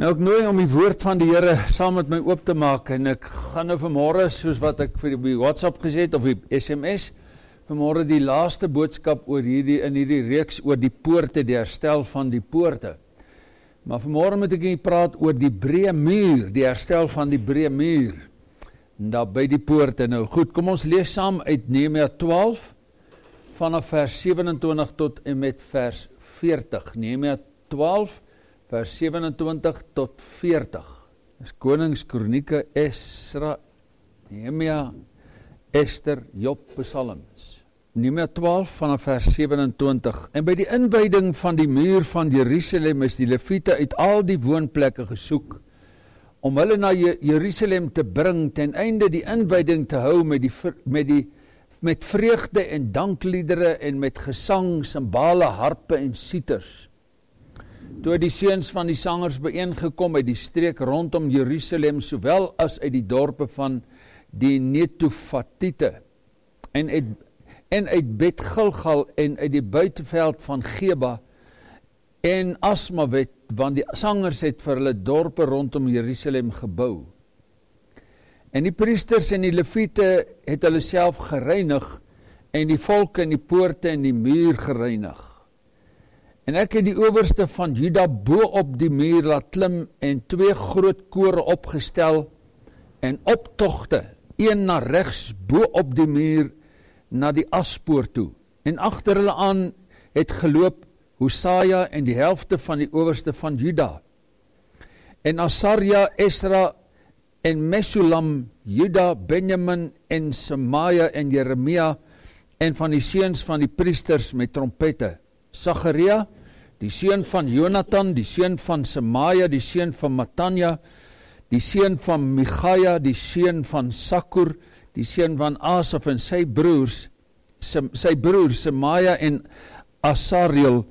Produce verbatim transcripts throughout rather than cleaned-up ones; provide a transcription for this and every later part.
Nou ek nooi om die woord van die Here saam met my oop te maak en ek gaan nou vanmôre, soos wat ek vir die WhatsApp gesê het of die S M S, vanmôre die laaste boodskap oor hierdie in hierdie reeks oor die poorte, die herstel van die poorte. Maar vanmôre moet ek hier praat oor die breë muur, die herstel van die breë muur, daar by die poorte. Nou goed, kom ons lees saam uit Nehemia twaalf, vanaf vers sewenentwintig tot en met vers veertig. Nehemia twaalf, vers sewenentwintig tot veertig. Dis Konings, Kronieke, Esra, Nehemia, Ester, Job, Psalms. Nehemia twaalf vanaf vers sewenentwintig. En by die inwyding van die muur van Jerusalem is die Lewiete uit al die woonplekke gesoek om hulle na Jerusalem te bring ten einde die inwyding te hou met die met die met vreugde en dankliedere en met gesang, simbale, harpe en sieters. Toe die seuns van die sangers bijeengekom uit die streek rondom Jerusalem, sowel as uit die dorpe van die Netofatiete en uit en uit Bet Gilgal en uit die buiteveld van Geba en Asmawet, want die sangers het vir hulle dorpe rondom Jerusalem gebou. En die priesters en die Lewiete het hulle self gereinig en die volk en die poorte en die muur gereinig. En ek het die owerste van Juda bo op die muur laat klim en twee groot kore opgestel en optogte, een na regs bo op die muur na die aspoort toe. En agter hulle aan het geloop Hosaja en die helfte van die owerste van Juda. En Asarja, Esra en Mesulam, Juda, Benjamin en Semaja en Jeremia en van die seuns van die priesters met trompette. Sagaria, die seun van Jonathan, die seun van Semaja, die seun van Matanja, die seun van Michaja, die seun van Sakur, die seun van Asaf en sy broers, sy broers Semaja en Asariel,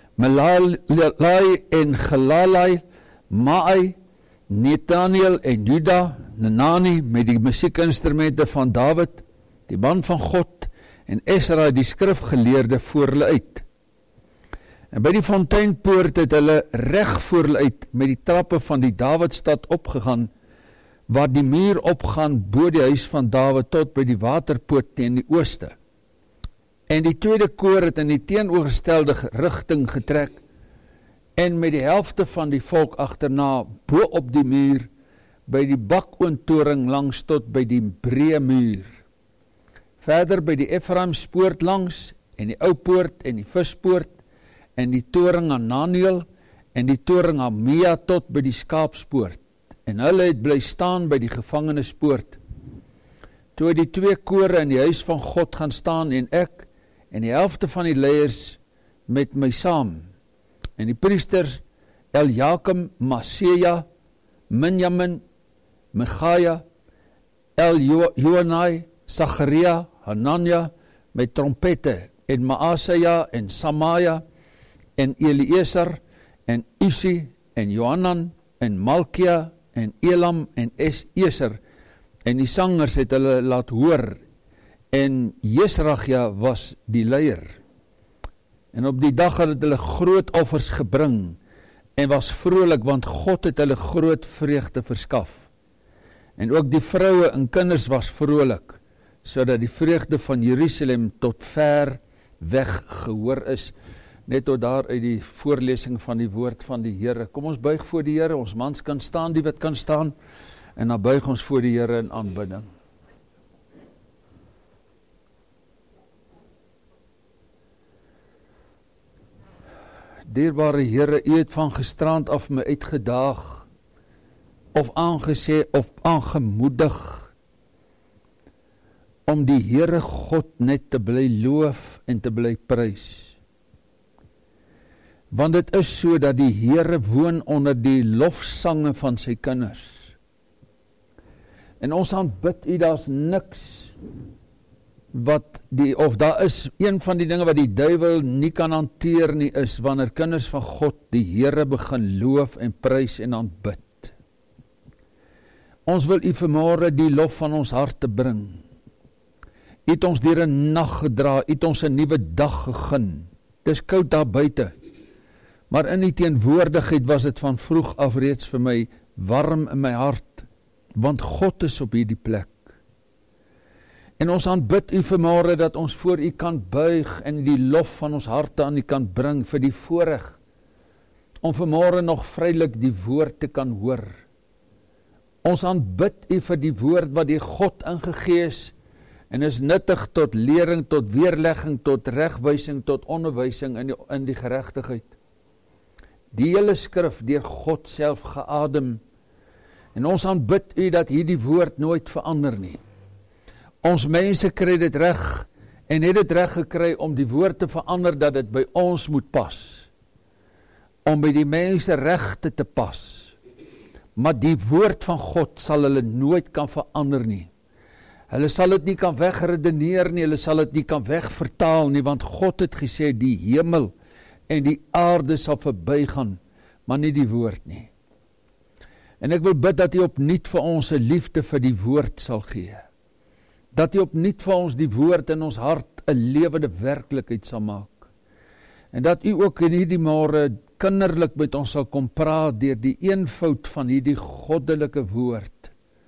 Melalai en Gelalai, Maai, Netaniel en Juda, Nenani met die musiekinstrumente van David, die man van God, en Esra die skrifgeleerde voor hulle uit. En by die fonteinpoort het hulle reg voor hulle uit met die trappe van die Davidstad opgegaan, waar die muur opgaan bo die huis van Dawid tot by die waterpoort teen die ooste. En die tweede koor het in die teenoorgestelde rigting getrek en met die helfte van die volk agterna bo op die muur by die bakoontoring langs tot by die breë muur. Verder by die Efraimspoort langs en die ou poort en die vispoort en die toring aan Naniel en die toring aan Mia tot by die skaapspoort. En hulle het bly staan by die gevangenispoort. Toe die twee kore in die huis van God gaan staan en ek en die helfte van die leiers met my saam. En die priesters Eljakim, Maseja, Minjamin, Michaja, Eljoenai, Sagaria, Hanania met trompette en Maaseja en Samaja en Eliezer en Usi en Johanan en Malkia en Elam en Eser en die sangers het hulle laat hoor en Jesragja was die leier. En op die dag het hulle groot offers gebring en was vrolik, want God het hulle groot vreugde verskaf. En ook die vroue en kinders was vrolik, sodat die vreugde van Jerusalem tot ver weg gehoor is. Net tot daar uit die voorlesing van die woord van die Here. Kom ons buig voor die Here, ons mans kan staan, die wat kan staan, en dan buig ons voor die Here in aanbidding. Dierbare Here, U het van gisterand af my uitgedaag, of aangesê, of aangemoedig, om die Here God net te bly loof en te bly prys. Want dit is so dat die Here woon onder die lofsange van sy kinders. En ons aanbid U, daar's niks wat die, of daar is een van die dinge wat die duiwel nie kan hanteer nie, is wanneer kinders van God die Here begin loof en prys en aanbid. Ons wil U vanmôre die lof van ons harte bring. U het ons deur 'n nag gedra, U het ons 'n nuwe dag gegee. Dis koud daar buite. maar in die teenwoordigheid was dit van vroeg af reeds vir my warm in my hart, want God is op hierdie plek. En ons aanbid u vanmôre dat ons voor u kan buig en die lof van ons harte aan u kan bring vir die voorreg om vanmôre nog vrylik die woord te kan hoor. Ons aanbid u vir die woord wat die God ingegee is en is nuttig tot lering, tot weerlegging, tot regwysing, tot onderwysing in die, in die geregtigheid. Die hele skrif deur God self geadem. En ons aanbid u dat hierdie woord nooit verander nie. Ons mense kry dit reg en het dit reg gekry om die woord te verander dat dit by ons moet pas. Om by die mense regte te pas. Maar die woord van God sal hulle nooit kan verander nie. Hulle sal dit nie kan wegredeneer nie, hulle sal dit nie kan wegvertaal nie, want God het gesê die hemel en die aarde sal verbygaan, maar nie die woord nie. En ek wil bid dat u opnuut vir ons 'n liefde vir die woord sal gee. Dat u opnuut vir ons die woord in ons hart 'n lewende werklikheid sal maak. En dat u ook in hierdie môre kinderlik met ons sal kom praat deur die eenvoud van hierdie goddelike woord.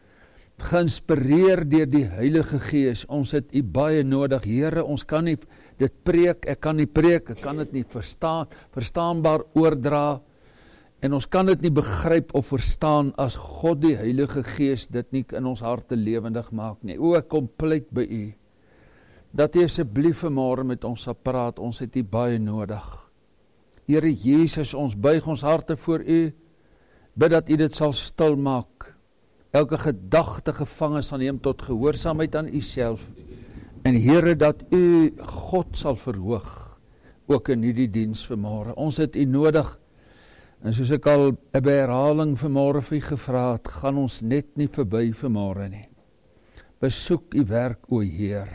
Geïnspireer deur die Heilige Gees. Ons het u baie nodig, Here. Ons kan nie dit preek, ek kan nie preek, ek kan dit nie verstaan, verstaanbaar oordra. En ons kan dit nie begryp of verstaan as God die Heilige Gees dit nie in ons harte lewendig maak nie. O, ek kom pleit by u, dat u asseblief vanmôre met ons sal praat, ons het u baie nodig. Here Jesus, ons buig ons harte voor u, bid dat u dit sal stil maak, elke gedagte gevange sal neem tot gehoorsaamheid aan u self, en Here, dat u God sal verhoog, ook in hierdie diens vanmôre. Ons het u nodig, en soos ek al by herhaling vanmôre vir u gevra het, gaan ons net nie verby vanmôre nie. Besoek u werk, o Heer.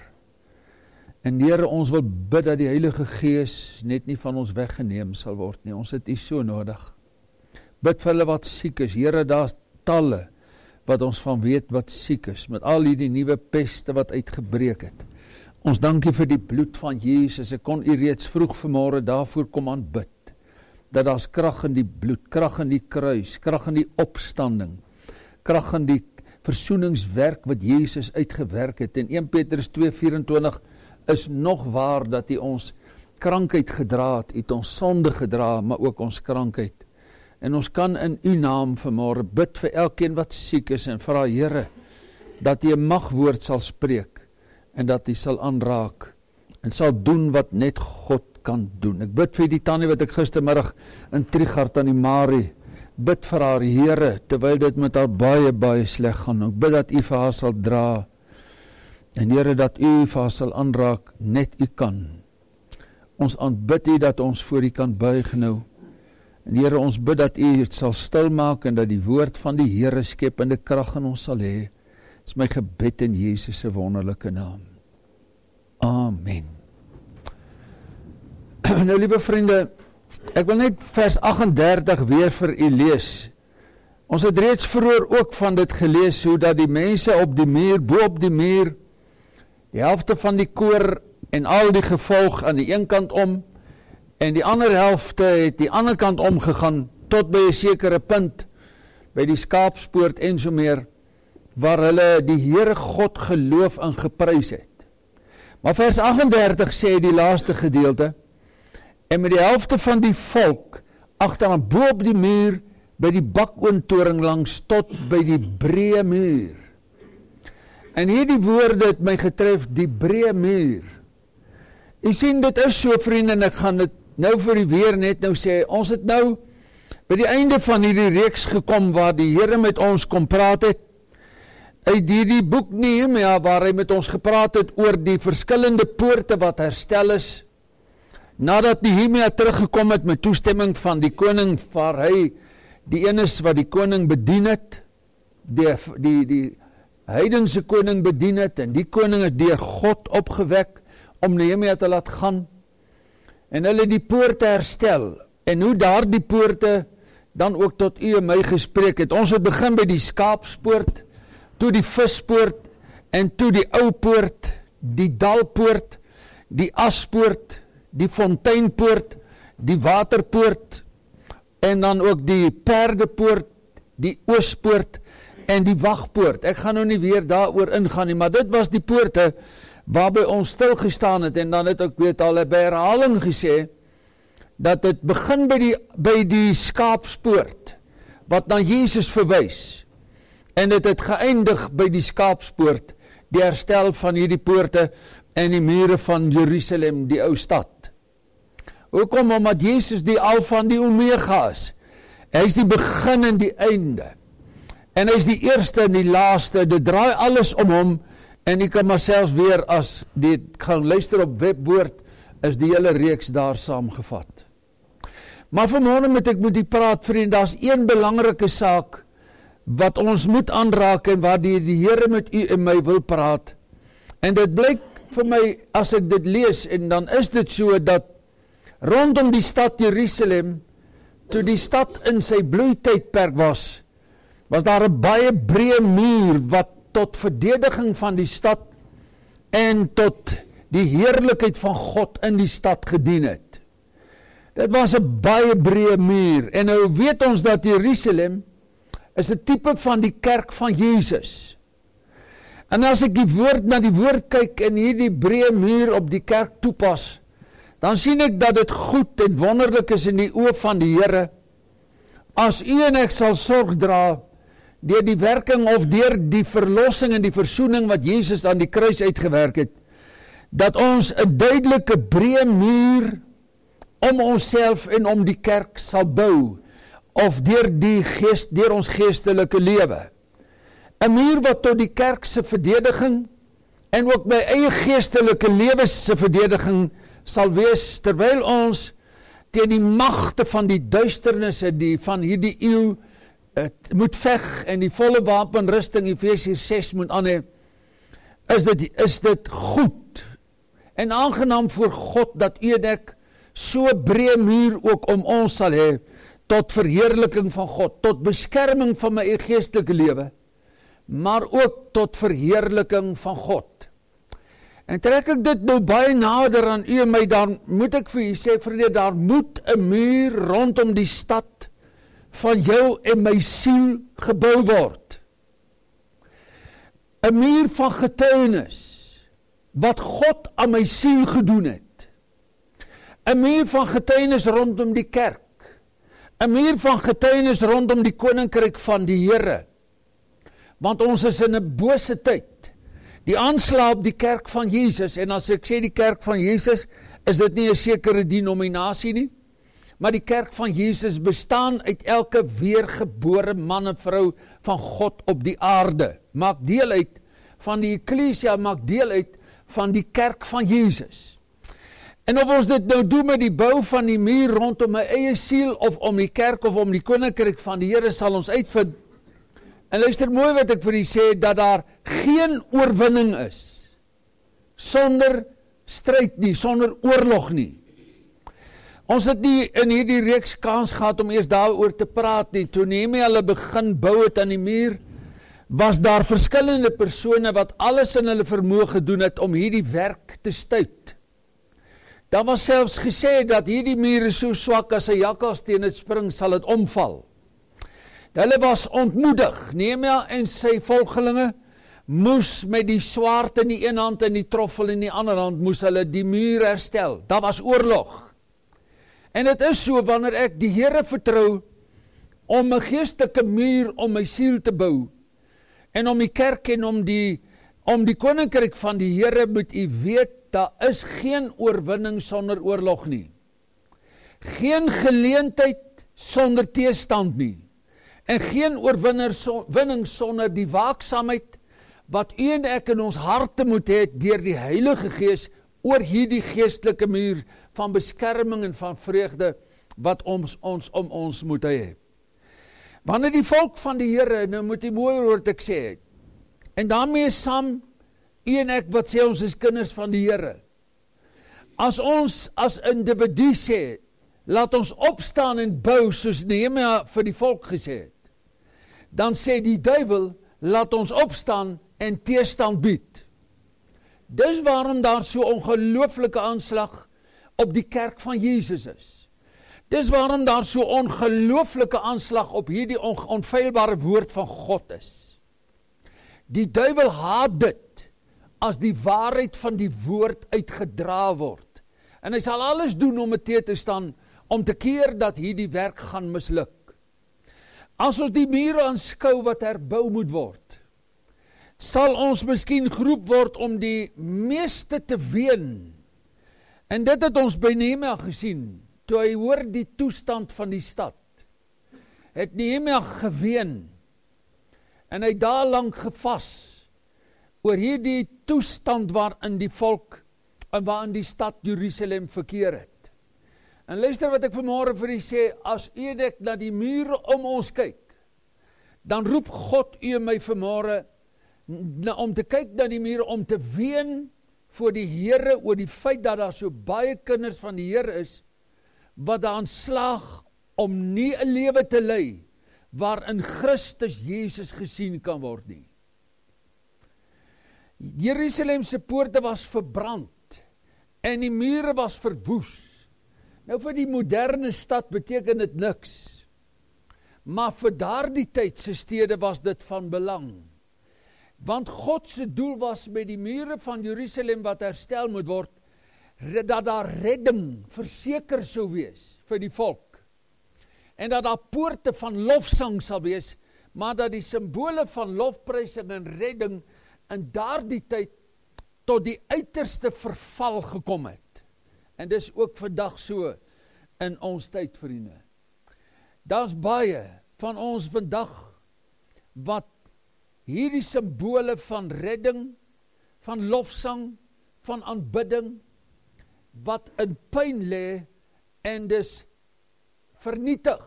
En Here, ons wil bid dat die Heilige Gees net nie van ons weggeneem sal word nie. Ons het u so nodig. Bid vir hulle wat siek is. Here, daar's talle wat ons van weet wat siek is, met al hierdie nuwe peste wat uitgebreek het. Ons dankie vir die bloed van Jesus. Ek kon u reeds vroeg vanmôre daarvoor kom aanbid. Dat daar's krag in die bloed, krag in die kruis, krag in die opstanding, krag in die versoeningswerk wat Jesus uitgewerk het. En een Petrus twee vyf-en-twintig is nog waar dat hy ons krankheid gedra het, het ons sonde gedra, maar ook ons krankheid. En ons kan in u naam vanmôre bid vir elkeen wat siek is en vra Here, dat hy 'n magwoord sal spreek, en dat hy sal aanraak, en sal doen wat net God kan doen. Ek bid vir die tannie wat ek gistermiddag in Trichardt aan die Marie, bid vir haar Here, terwyl dit met haar baie, baie sleg gaan. Ek bid dat u vir haar sal dra, en Here, dat u vir haar sal aanraak, net u kan. Ons aanbid u dat ons voor u kan buig nou. En Here, ons bid dat u het sal stil maak, en dat die woord van die Here skepende krag in ons sal hê. Dis my gebed in Jesus se wonderlike naam. Amen. Nou, liewe vriende, ek wil net vers agt en dertig weer vir u lees. Ons het reeds vroeër ook van dit gelees, hoe dat die mense op die muur, bo op die muur, die helfte van die koor en al die gevolg aan die een kant om, en die ander helfte het die ander kant omgegaan, tot by 'n sekere punt, by die skaapspoort en so meer, waar hulle die Here God geloof en geprys het. Maar vers agt en dertig sê die laaste gedeelte, en met die helfte van die volk, agteraan bo op die muur, by die bakoontoring langs, tot by die breë muur. En hierdie woorde het my getref, die breë muur. U sien, dit is so, vriende, en ek gaan dit nou vir u weer net nou sê, ons het nou by die einde van hierdie reeks gekom, waar die Here met ons kom praat het, uit hierdie boek Nehemia, waar hy met ons gepraat het oor die verskillende poorte wat herstel is, nadat Nehemia teruggekom het met toestemming van die koning, waar hy die een is wat die koning bedien het, die, die, die heidense koning bedien het, en die koning is deur God opgewek, om Nehemia te laat gaan, en hulle die poorte herstel, en hoe daar die poorte dan ook tot u en my gespreek het. Ons het begin by die skaapspoort, toe die vispoort, en toe die ou poort, die dalpoort, die aspoort, die fonteinpoort, die waterpoort, en dan ook die perdepoort, die oospoort en die wagpoort. Ek gaan nou nie weer daaroor ingaan nie, maar dit was die poorte waarby ons stilgestaan het, en dan het ek weet al by herhaling gesê, dat het begin by die, by die skaapspoort, wat na Jesus verwys, en het het geëindig by die skaapspoort, die herstel van hierdie poorte, en die mure van Jerusalem, die ou stad. Hoekom? Omdat Jesus die Alfa en die Omega is. Hy is die begin en die einde. En hy is die eerste en die laaste, dit draai alles om hom, en ek kan maar selfs weer, as die gaan luister op Webwoord, is die hele reeks daar saamgevat. Maar vanmorgen moet ek met u praat, vriend, daar is een belangrike saak, wat ons moet aanraak, en waar die, die Here met u en my wil praat, en dit blyk vir my, as ek dit lees, en dan is dit so, dat rondom die stad Jerusalem, toe die stad in sy bloeitydperk was, was daar 'n baie breë muur, wat tot verdediging van die stad, en tot die heerlikheid van God in die stad gedien het. Dit was 'n baie breë muur, en nou weet ons dat Jerusalem, is 'n tipe van die kerk van Jesus. En as ek die woord na die woord kyk, en hierdie breë muur op die kerk toepas, dan sien ek dat dit goed en wonderlik is in die oë van die Here, as u en ek sal sorg dra, deur die werking of deur die verlossing en die versoening wat Jesus aan die kruis uitgewerk het, dat ons 'n duidelike breë muur om onsself en om die kerk sal bou, of deur die geest, deur ons geestelike lewe. 'n Muur wat tot die kerk se verdediging, en ook my eie geestelike lewe se verdediging, sal wees, terwyl ons teen die magte van die duisternisse, die van hierdie eeu, het moet veg, en die volle wapenrusting, Efesiërs ses moet aan hê, is dit, is dit goed, en aangenaam voor God, dat u en ek, so breë muur ook om ons sal hê, tot verheerliking van God, tot beskerming van my eie geestelike lewe, maar ook tot verheerliking van God. En trek ek dit nou baie nader aan u en my, dan moet ek vir u sê, vriende, daar moet 'n muur rondom die stad van jou en my siel gebou word. 'n Muur van getuienis, wat God aan my siel gedoen het. 'n Muur van getuienis rondom die kerk. 'n Muur van getuienis rondom die koninkryk van die Here. Want ons is in 'n bose tyd. Die aanslag op die kerk van Jesus, en as ek sê die kerk van Jesus, is dit nie 'n sekere denominasie nie, maar die kerk van Jesus bestaan uit elke weergebore man en vrou van God op die aarde. Maak deel uit van die Ekklesia, maak deel uit van die kerk van Jesus. En of ons dit nou doen met die bou van die muur rondom my eie siel, of om die kerk, of om die koninkryk van die Here, sal ons uitvind. En luister mooi wat ek vir u sê, dat daar geen oorwinning is, sonder stryd nie, sonder oorlog nie. Ons het nie in hierdie reeks kans gehad om eers daaroor te praat nie. Toe Nehemia hulle begin bou het aan die muur, was daar verskillende persone wat alles in hulle vermoë gedoen het om hierdie werk te stuit. Daar was selfs gesê dat hierdie muur is so swak, as 'n jakkals teen dit spring, sal dit omval. Hulle was ontmoedig. Nehemia en sy volgelinge moes met die swaard in die een hand en die troffel in die ander hand, moes hulle die muur herstel. Daar was oorlog. En het is so, wanneer ek die Here vertrou, om 'n geestelike muur om my siel te bou, en om die kerk en om die, om die koninkryk van die Here, moet u weet, daar is geen oorwinning sonder oorlog nie. Geen geleentheid sonder teestand nie. En geen oorwinning sonder die waaksaamheid, wat u en ek in ons harte moet hê, deur die Heilige Gees, oor hierdie geestelike muur van beskerming en van vreugde, wat ons, ons om ons moet hê. Wanneer die volk van die Here, nou moet u mooi hoor wat ek sê, en daarmee saam, u en ek wat sê ons is kinders van die Here, as ons as individu sê, laat ons opstaan en bou, soos Nehemia vir die volk gesê het, dan sê die duiwel, laat ons opstaan en teestand bied. Dis waarom daar so ongelooflike aanslag op die kerk van Jesus is. Dis waarom daar so ongelooflike aanslag op hierdie on, onfeilbare woord van God is. Die duiwel haat dit, as die waarheid van die woord uitgedra word. En hy sal alles doen om het te te staan, om te keer dat hierdie werk gaan misluk. As ons die mure aanskou wat herbou moet word, sal ons miskien geroep word om die meeste te ween. En dit het ons by Nehemia gesien, toe hy hoor die toestand van die stad. Het Nehemia geween, en hy daar lang gevas, oor hierdie toestand waarin die volk, en waarin die stad Jerusalem verkeer het. En luister wat ek vanmôre vir u sê, as u net na die mure om ons kyk, dan roep God u en my vanmôre, om te kyk na die mure, om te ween voor die Here, oor die feit dat daar so baie kinders van die Here is, wat daarin slaag, om nie 'n lewe te lei, waarin Christus Jesus gesien kan word nie. Jerusalemse poorte was verbrand, en die mure was verwoes. Nou vir die moderne stad beteken dit niks, maar vir daardie tyd se stede was dit van belang. Want God se doel was met die mure van Jerusalem wat herstel moet word, dat daar redding verseker sou wees vir die volk. En dat daar poorte van lofsang sal wees, maar dat die simbole van lofprysing en redding in daardie tyd tot die uiterste verval gekom het. En dis ook vandag so in ons tyd, vriende. Daar's baie van ons vandag wat hierdie simbole van redding, van lofsang, van aanbidding, wat in pyn lê en dis vernietig.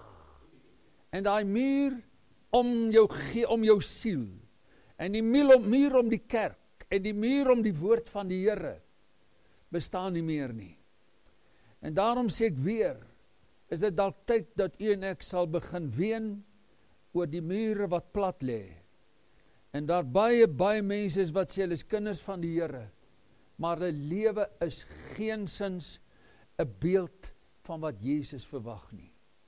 En daai muur om jou, om jou siel, en die muur om, muur om die kerk, en die muur om die woord van die Here, bestaan nie meer nie. En daarom sê ek weer, is dit dalk tyd dat u en ek sal begin ween oor die mure wat plat lê. En daar baie, baie mense is wat sê, hulle is kinders van die Here, maar hulle lewe is geensins 'n beeld van wat Jesus verwag nie.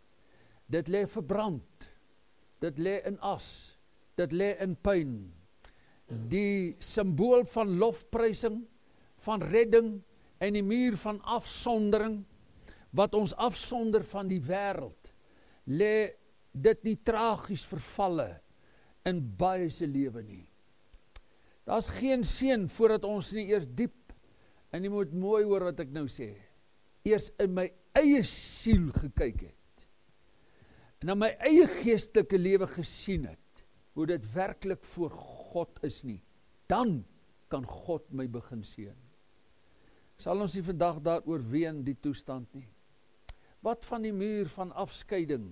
Dit lê verbrand, dit lê in as, dit lê in pyn. Die simbool van lofprysing, van redding, en die muur van afsondering, wat ons afsonder van die wêreld, lê dit nie tragies vervalle in baie se lewe nie. Daar's geen seën voordat ons nie eers diep, en jy moet mooi hoor wat ek nou sê, eers in my eie siel gekyk het, en in my eie geestelike lewe gesien het, hoe dit werklik voor God is nie, dan kan God my begin seën. Sal ons nie vandag daaroor ween die toestand nie. Wat van die muur van afskeiding,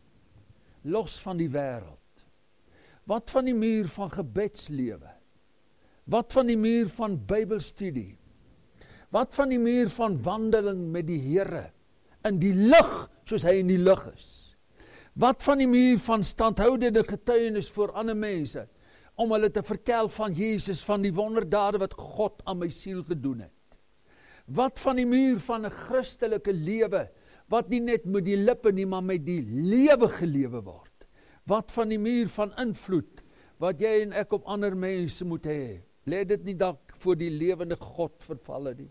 los van die wêreld? Wat van die muur van gebedslewe? Wat van die muur van Bybelstudie? Wat van die muur van wandeling met die Here, in die lig, soos hy in die lig is? Wat van die muur van standhoudende getuienis voor ander mense, om hulle te vertel van Jesus, van die wonderdade wat God aan my siel gedoen het? Wat van die muur van 'n Christelike lewe, wat nie net met die lippe nie, maar met die lewe gelewe word? Wat van die muur van invloed, wat jy en ek op ander mense moet hê? Lê dit nie dalk voor die lewende God vervalle nie?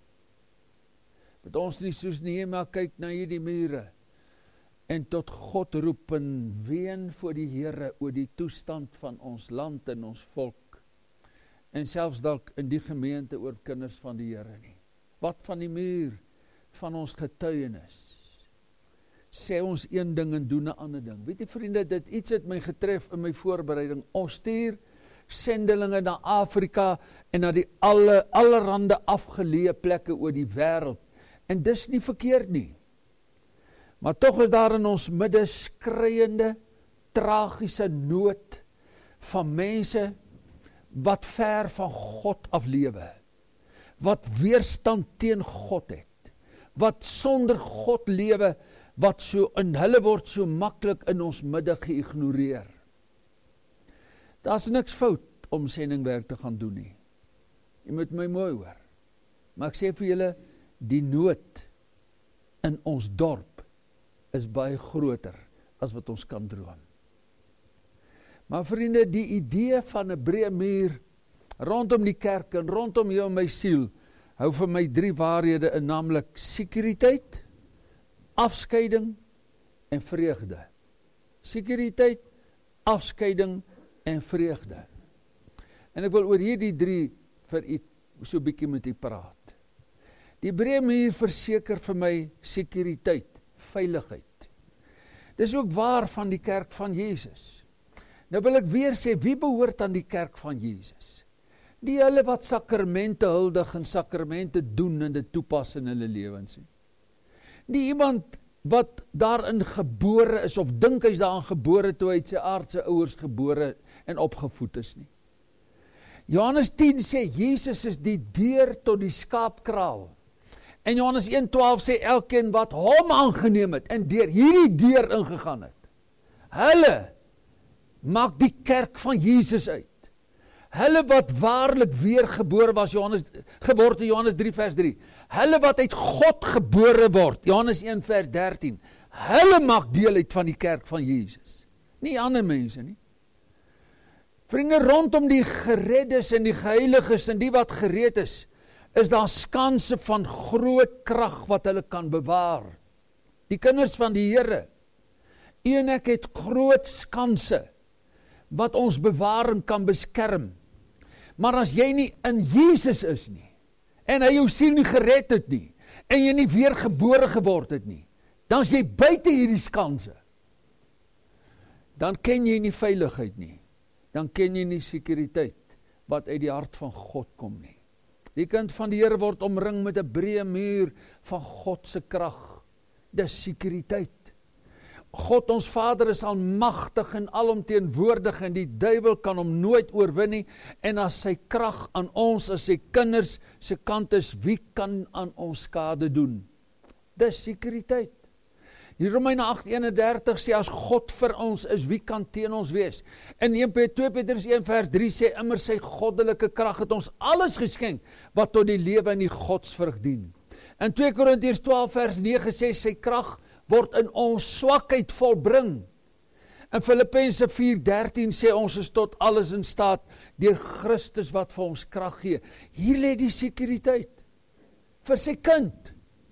Dat ons nie soos Nehemia kyk na hierdie mure, en tot God roep en ween voor die Here oor die toestand van ons land en ons volk, en selfs dalk in die gemeente oor kinders van die Here nie. Wat van die muur van ons getuienis? Sê ons een ding en doen 'n ander ding. Weet jy vriende, dit iets het my getref in my voorbereiding. Ons stuur sendelinge na Afrika en na die alle allerhande afgeleë plekke oor die wêreld. En dis nie verkeerd nie. Maar tog is daar in ons midde skreiende, tragiese nood van mense wat ver van God af lewe, wat weerstand teen God het, wat sonder God lewe, wat so in hulle word so maklik in ons midde geïgnoreer. Daar's niks fout om sendingwerk te gaan doen nie. Jy moet my mooi hoor. Maar ek sê vir julle, die nood in ons dorp is baie groter as wat ons kan droom. Maar vriende, die idee van 'n breë muur rondom die kerk en rondom jou en my siel, hou vir my drie waarhede in, naamlik sekuriteit, afskeiding en vreugde. Sekuriteit, afskeiding en vreugde. En ek wil oor hierdie drie vir u so bietjie met u praat. Die breë muur verseker vir my sekuriteit, veiligheid. Dis ook waar van die kerk van Jesus. Nou wil ek weer sê, wie behoort aan die kerk van Jesus? Die hulle wat sakramente huldig en sakramente doen en dit toepas in hulle lewens. Nie iemand wat daarin gebore is, of dink hy's daarin gebore toe hy uit sy aardse ouers gebore en opgevoed is nie. Johannes tien sê, Jesus is die deur tot die skaapkraal. En Johannes een twaalf sê, elkeen wat hom aangeneem het, en deur hierdie deur ingegaan het, hulle maak die kerk van Jesus uit. Hulle wat waarlik weergebore was, Johannes, geword in Johannes drie vers drie. Hulle wat uit God gebore word, Johannes een vers dertien. Hulle maak deel uit van die kerk van Jesus. Nie ander mense nie. Vriende, rondom die gereddes en die geheiliges en die wat gered is, is daar skanse van groot krag wat hulle kan bewaar. Die kinders van die Here, u en ek het groot skanse wat ons bewaar en kan beskerm. Maar as jy nie in Jesus is nie, en hy jou siel nie gered het nie, en jy nie weergebore geword het nie, dan is jy buite hierdie skanse. Dan ken jy nie veiligheid nie. Dan ken jy nie sekuriteit wat uit die hart van God kom nie. Die kind van die Here word omring met 'n breë muur van God se krag. Dis sekuriteit. God ons Vader is almagtig en alomteenwoordig en die duiwel kan hom nooit oorwin nie, en as sy krag aan ons, as sy kinders se kant is, wie kan aan ons skade doen? Dis sekuriteit. Die Romeine agt eenendertig sê, as God vir ons is, wie kan teen ons wees? En twee Petrus een vers drie sê, immer sy goddelike krag het ons alles geskenk, wat tot die lewe en die godsvrug dien. En twee Korintiërs twaalf vers nege sê, sy krag word in ons swakheid volbring. En Filippense vier dertien sê, ons is tot alles in staat, deur Christus wat vir ons krag gee. Hier lê die sekuriteit, vir sy kind.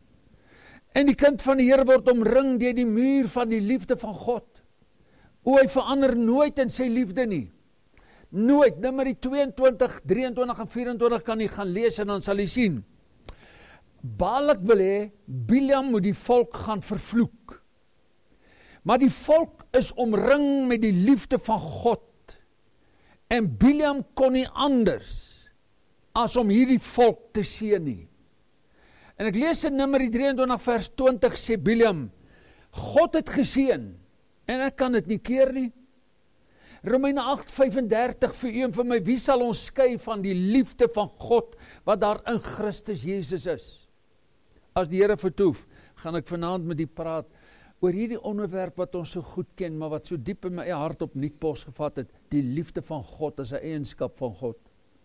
En die kind van die Here word omring deur die muur van die liefde van God. O, hy verander nooit in sy liefde nie. Nooit. Numeri tweeëntwintig, drieëntwintig en vyf-en-twintig kan jy gaan lees en dan sal jy sien. Balak wil hê, Bileam moet die volk gaan vervloek. Maar die volk is omring met die liefde van God. En Bileam kon nie anders as om hierdie volk te seën nie. En ek lees in Numeri drieëntwintig vers twintig sê Bileam, God het geseën, en ek kan dit nie keer nie. Romeine agt vyf-en-dertig vir u en vir my, wie sal ons skei van die liefde van God, wat daar in Christus Jesus is? As die Here vertoef, gaan ek vanaand met u praat, oor hierdie onderwerp wat ons so goed ken, maar wat so diep in my eie hart op nuut pos gevat het, die liefde van God as 'n eienskap van God.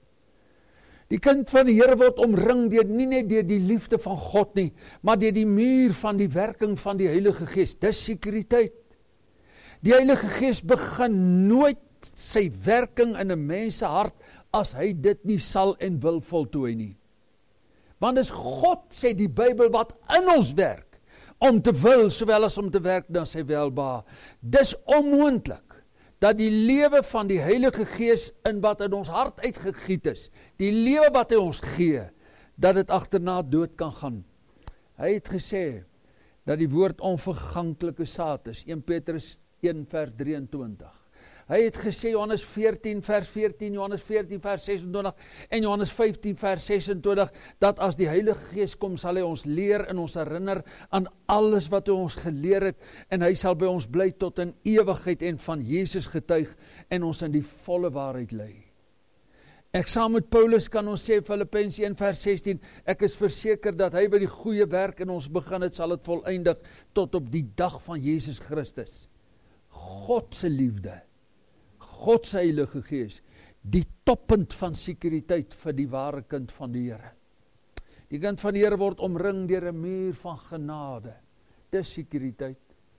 Die kind van die Here word omring deur nie net deur die liefde van God nie, maar deur die muur van die werking van die Heilige Gees. Dis sekuriteit. Die Heilige Gees begin nooit sy werking in 'n mens se hart as hy dit nie sal en wil voltooi nie. Want dis God, sê die Bybel, wat in ons werk, om te wil, sowel as om te werk na sy welbehae. Dis onmoontlik dat die lewe van die Heilige Gees in wat in ons hart uitgegiet is, die lewe wat hy ons gee, dat dit agterna dood kan gaan. Hy het gesê dat die woord onverganklike saad is, een Petrus een vers drieëntwintig. Hy het gesê, Johannes veertien vers veertien, Johannes veertien vers sesentwintig en Johannes vyftien vers sesentwintig, dat as die Heilige Gees kom, sal hy ons leer en ons herinner aan alles wat hy ons geleer het, en hy sal by ons bly tot in ewigheid en van Jesus getuig en ons in die volle waarheid lei. Ek saam met Paulus kan ons sê, Filippense een vers sestien, ek is verseker dat hy by die goeie werk in ons begin het, sal het voleindig tot op die dag van Jesus Christus. God se liefde, God se Heilige Gees, die toppunt van sekuriteit vir die ware kind van die Here. Die kind van die Here word omring deur 'n muur van genade. Dis sekuriteit.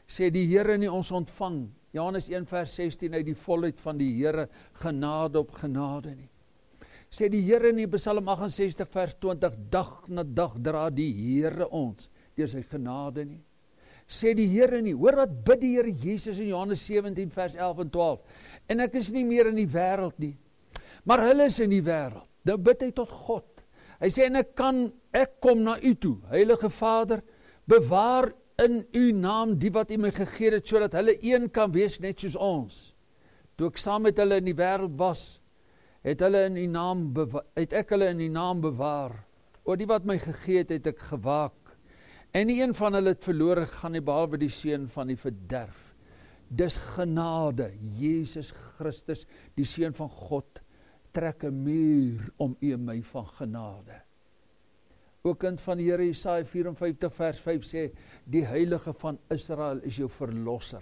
sê die Here nie ons ontvang, Johannes een vers sestien, uit die volheid van die Here, genade op genade nie. Sê die Here nie, Psalm agt en sestig vers twintig, dag na dag dra die Here ons, deur sy genade nie. Sê die Here nie, hoor wat bid die Here Jesus in Johannes sewentien vers elf en twaalf, en ek is nie meer in die wêreld nie, maar hulle is in die wêreld. Nou bid hy tot God. Hy sê, en ek kan, ek kom na u toe, Heilige Vader, bewaar in u naam die wat u my gegee het, sodat hulle een kan wees net soos ons. Toe ek saam met hulle in die wêreld was, het hulle in u naam bewaar, het ek hulle in u naam bewaar. Oor die wat my gegee het, het ek gewaak. En nie een van hulle het verlore gegaan nie, behalwe die seun van die verderf. Dis genade, Jesus Christus, die seun van God, trek 'n muur om u en my van genade. O kind van die Here, Jesaja vyf en vyftig vers vyf sê, die Heilige van Israel is jou verlosser.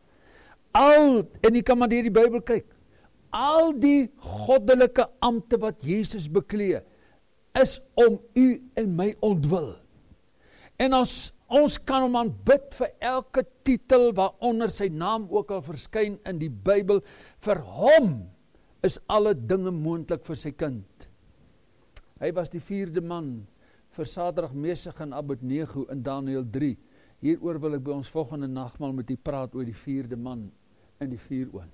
Al, en jy kan maar deur die Bybel kyk, al die goddelike ampte wat Jesus beklee, is om u en my ontwil. En as ons kan hom aanbid vir elke titel waaronder sy naam ook al verskyn in die Bybel, vir hom is alle dinge moontlik vir sy kind. Hy was die vierde man vir Sadrag, Mesach en Abednego in Daniël drie. Hieroor wil ek by ons volgende nagmaal met u praat oor die vierde man in die vuuroond.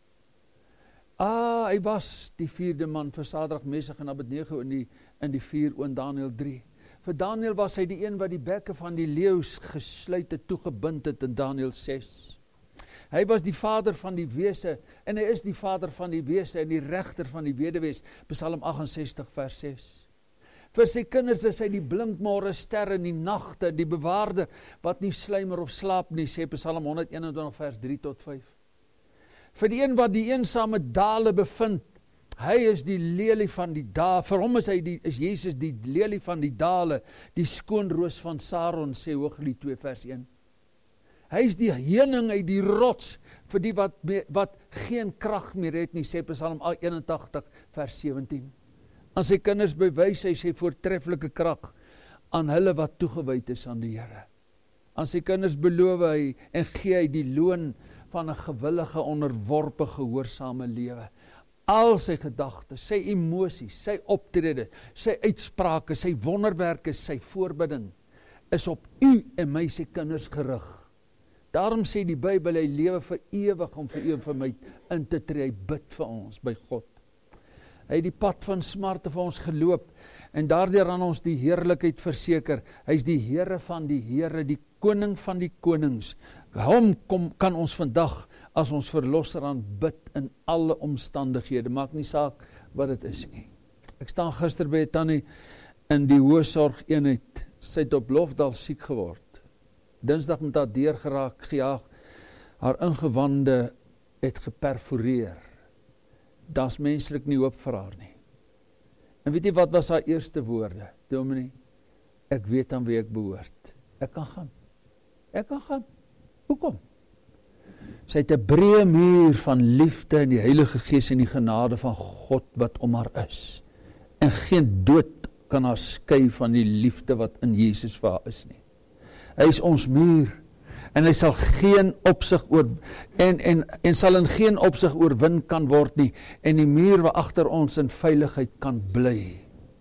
Ah, hy was die vierde man vir Sadrag, Mesach en Abednego in die, in die vuuroond Daniël drie. Vir Daniël was hy die een wat die bekke van die leeu's gesluit het, toegebind het in Daniël ses. Hy was die vader van die wese, en hy is die vader van die wese en die regter van die weduwees, Psalm agt en sestig vers ses. Vir sy kinders is hy die blinkmôre ster in die nagte, die bewaarder wat nie sluimer of slaap nie, sê Psalm honderd eenentwintig vers drie tot vyf. Vir die een wat die eensame dale bevind, hy is die lelie van die dale, vir hom is hy die, is Jesus die lelie van die dale, die skoonroos van Saron, sê Hooglied twee vers een. Hy is die heuning uit die rots, vir die wat, wat geen krag meer het nie, sê Psalm eenentagtig vers sewentien. Aan sy kinders bewys hy sy voortreffelike krag, aan hulle wat toegewyd is aan die Here. Aan sy kinders beloof hy en gee hy die loon van 'n gewillige, onderworpe, gehoorsame lewe. Al sy gedagtes, sy emosies, sy optrede, sy uitsprake, sy wonderwerke, sy voorbidding, is op u en my sy kinders gerig. Daarom sê die Bybel, hy lewe vir ewig om vir u en vir my in te tree, hy bid vir ons by God. Hy het die pad van smarte vir ons geloop, en daardeur aan ons die heerlikheid verseker. Hy is die Here van die Here, die Koning van die konings. Hom kom, kan ons vandag as ons verlosser aanbid in alle omstandighede, maak nie saak wat dit is nie. Ek staan gister by 'n tannie in die hoësorg eenheid, sy het op Lofdal siek geword. Dinsdag met haar deur geraak, gejaag, haar ingewande het geperforeer. Daar's menslik nie hoop vir haar nie. En weet jy wat was haar eerste woorde? Dominee, ek weet aan wie ek behoort. Ek kan gaan. Ek kan gaan. Hoekom? Sy het 'n breë muur van liefde en die Heilige Gees en die genade van God wat om haar is. En geen dood kan haar skei van die liefde wat in Jesus vir haar is nie. Hy is ons muur, en hy sal geen opsig oor en en en sal in geen opsig oorwin kan word nie, en die muur wat agter ons in veiligheid kan bly.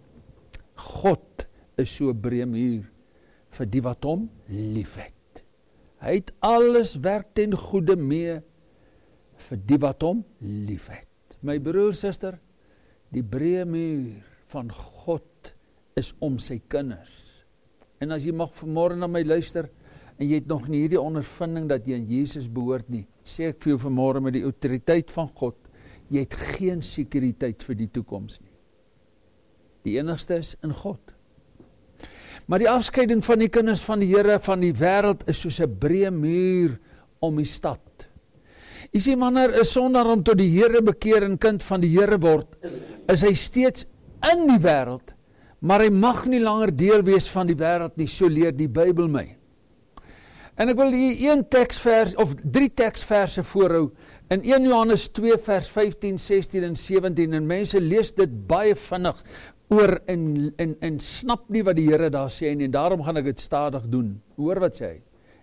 God is so 'n breë muur vir die wat hom liefhet. Hy het alles werk ten goeie mee vir die wat hom liefhet. My broer, suster, die breë muur van God is om sy kinders. En as jy mag vanmôre na my luister, en jy het nog nie hierdie ondervinding dat jy aan Jesus behoort nie, sê ek vir jou vanmôre met die autoriteit van God, jy het geen sekuriteit vir die toekoms nie. Die enigste is in God. Maar die afskeiding van die kinders van die Here van die wêreld is soos 'n breë muur om die stad. Jy sien, wanneer 'n sondaar om tot die Here bekeer en kind van die Here word, is hy steeds in die wêreld, maar hy mag nie langer deel wees van die wêreld nie, so leer die Bybel my. En ek wil hier een teksvers, of drie teksverse voorhou, in eerste Johannes twee vers vyftien, sestien en sewentien, en mense lees dit baie vinnig oor, en, en, en snap nie wat die Here daar sê, en daarom gaan ek dit stadig doen. Hoor wat sê hy?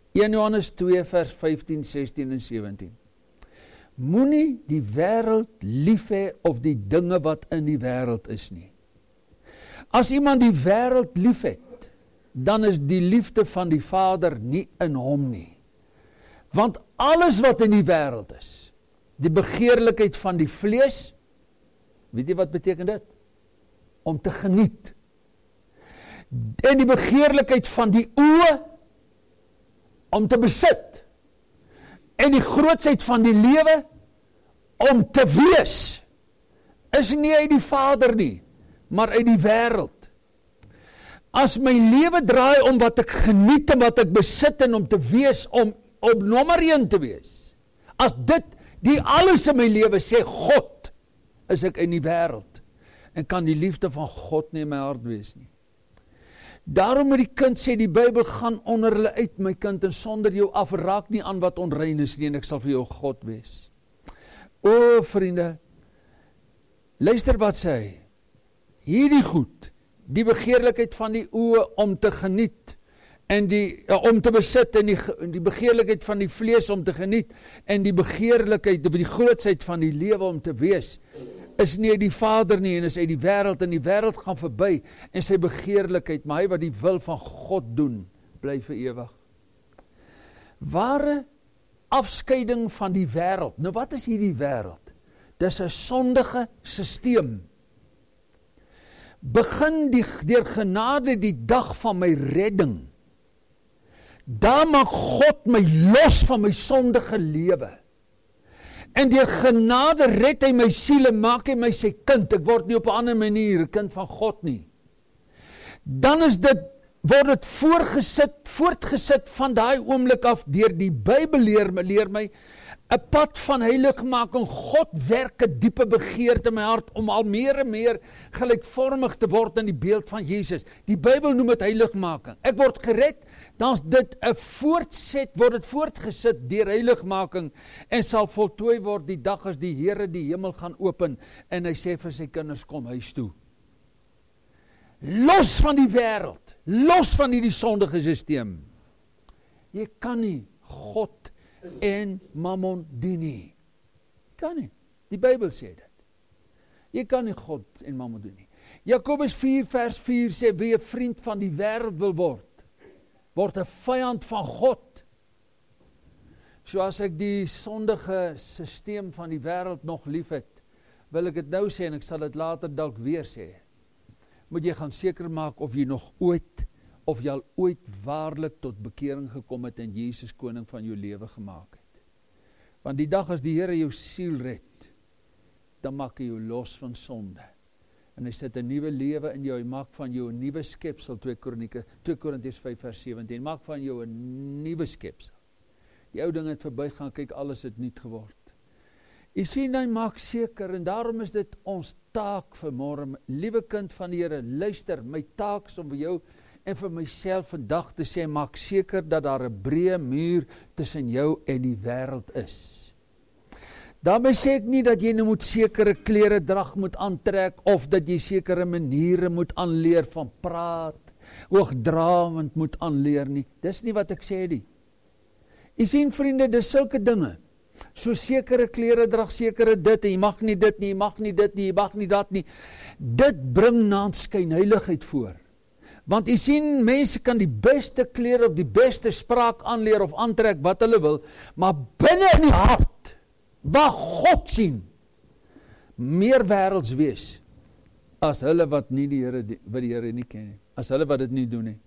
eerste Johannes twee vers vyftien, sestien en sewentien. Moenie die wêreld lief hê of die dinge wat in die wêreld is nie. As iemand die wêreld lief het, dan is die liefde van die Vader nie in hom nie. Want alles wat in die wêreld is, die begeerlikheid van die vlees, weet jy wat beteken dit? Om te geniet. En die begeerlikheid van die oë, om te besit. En die grootsheid van die lewe, om te wees, is nie uit die Vader nie, maar uit die wêreld. As my lewe draai om wat ek geniet en wat ek besit en om te wees, om op nommer een te wees, as dit, die alles in my lewe sê God, is ek in die wêreld, en kan die liefde van God nie in my hart wees nie. Daarom moet die kind sê, die Bybel gaan onder hulle uit, my kind, en sonder jou af, raak nie aan wat onrein is nie, en ek sal vir jou God wees. O, vriende, luister wat sê hy, hierdie goed, die begeerlikheid van die oë om te geniet, en die, ja, om te besit, en die, die begeerlikheid van die vlees om te geniet, en die begeerlikheid, die grootsheid van die lewe om te wees, is nie uit die Vader nie, en is uit die wêreld, en die wêreld gaan verby, en sy begeerlikheid, maar hy wat die wil van God doen, bly vir ewig. Ware afskeiding van die wêreld, nou wat is hierdie wêreld? Dis 'n sondige sisteem. Begin die, deur genade die dag van my redding, daar maak God my los van my sondige lewe. En deur genade red hy my siel en maak hy my sy kind. Ek word nie op 'n ander manier 'n kind van God nie. Dan is dit, word dit voorgesit, voortgesit van daai oomblik af deur die Bybel leer my, leer my 'n pad van heiligmaking. God werk 'n diepe begeerte in my hart om al meer en meer gelykvormig te word in die beeld van Jesus. Die Bybel noem dit heiligmaking. Ek word gered, dan is dit 'n voortset, word dit voortgesit deur heiligmaking en sal voltooi word die dag as die Here die hemel gaan open en hy sê vir sy kinders, kom huis toe. Los van die wêreld, los van hierdie sondige sisteem. Jy kan nie God en mammon dien nie. Kan nie. Die Bybel sê dit. Jy kan nie God en mammon dien nie. Jakobus vier vers vier sê, wie 'n vriend van die wêreld wil word, word 'n vyand van God. So as ek die sondige sisteem van die wêreld nog lief het, wil ek dit nou sê en ek sal dit later dalk weer sê. Moet jy gaan seker maak of jy nog ooit, of jy al ooit waarlik tot bekering gekom het en Jesus koning van jou lewe gemaak het. Want die dag as die Here jou siel red, dan maak hy jou los van sonde. En hy sit 'n nuwe lewe in jou, hy maak van jou 'n nuwe skepsel, twee Kronieke, twee Korintiërs vyf vers sewentien, maak van jou 'n nuwe skepsel. Die ou dinge het verbygaan, kyk, alles het nuut geword. Jy sien, hy maak seker, en daarom is dit ons taak vanmôre, liewe kind van die Here, luister, my taak is om vir jou en vir myself vandag te sê, maak seker dat daar 'n breë muur tussen jou en die wêreld is. Daarmee sê ek nie dat jy nou moet sekere klere drag moet aantrek, of dat jy sekere maniere moet aanleer van praat, hoogdrawend moet aanleer nie. Dis nie wat ek sê nie. Jy sien, vriende, dis sulke dinge. So sekere klere drag, sekere dit, en jy mag nie dit nie, jy mag nie dit nie, jy mag nie dat nie. Dit bring naanskynheiligheid voor. Want jy sien, mense kan die beste klere of die beste spraak aanleer of aantrek wat hulle wil, maar binne in die hart, waar God sien, meer wêrelds wees, as hulle wat nie die Here, wat die Here nie ken nie, as hulle wat dit nie doen nie.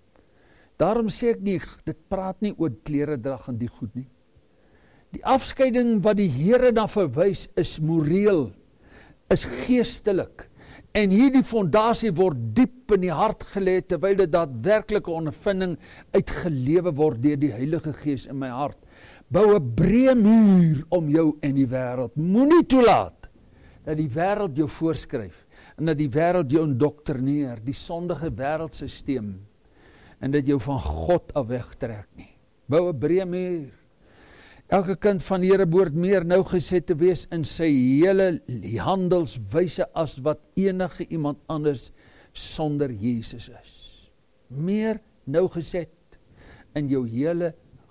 Daarom sê ek nie, dit praat nie oor klere drag en die goed nie. Die afskeiding wat die Here dan verwys, is moreel, is geestelik, en hierdie fondasie word diep in die hart gelê, terwyl dit daadwerklike ondervinding uitgelewe word deur die Heilige Gees in my hart. Bou 'n breë muur om jou en die wêreld. Moenie toelaat dat die wêreld jou voorskryf en dat die wêreld jou indoktrineer, die sondige wêreldsisteem, en dat jou van God af wegtrek nie. Bou 'n breë muur. Elke kind van die Here behoort meer nougeset te wees in sy hele handelswyse as wat enige iemand anders sonder Jesus is. Meer nougeset in jou hele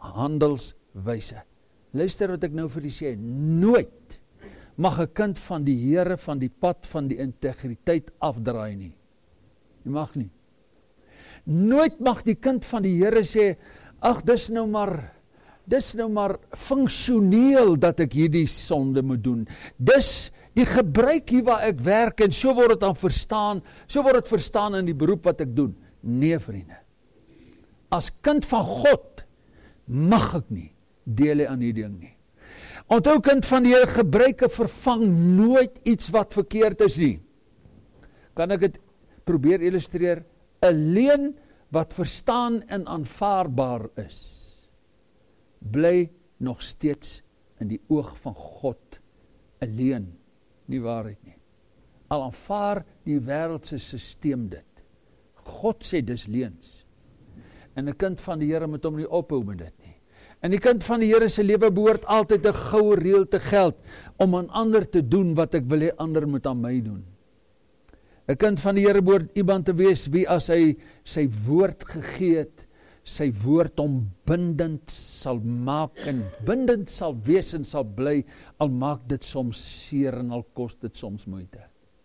handelswyse. Luister wat ek nou vir u sê, nooit mag 'n kind van die Here van die pad van die integriteit afdraai nie. Jy mag nie. Nooit mag die kind van die Here sê, ag dis nou maar, dis nou maar funksioneel dat ek hierdie sonde moet doen. Dis die gebruik hier waar ek werk en so word dit dan verstaan, so word dit verstaan in die beroep wat ek doen. Nee vriende, as kind van God mag ek nie deel hê aan hierdie ding nie. Onthou kind van die Here, gebruike vervang nooit iets wat verkeerd is nie. Kan ek dit probeer illustreer? 'n Leuen wat verstaan en aanvaarbaar is, bly nog steeds in die oog van God 'n leuen, nie waarheid nie. Al aanvaar die wêreldse stelsel dit. God sê dis leuns. En 'n kind van die Here moet hom nie ophou met dit nie. En die kind van die Here se lewe behoort altyd 'n goue reël te geld om aan ander te doen wat ek wil hê ander moet aan my doen. 'n Kind van die Here behoort iemand te wees wie as hy sy woord gegee het, sy woord hom bindend sal maak en bindend sal wees en sal bly, al maak dit soms seer en al kos dit soms moeite.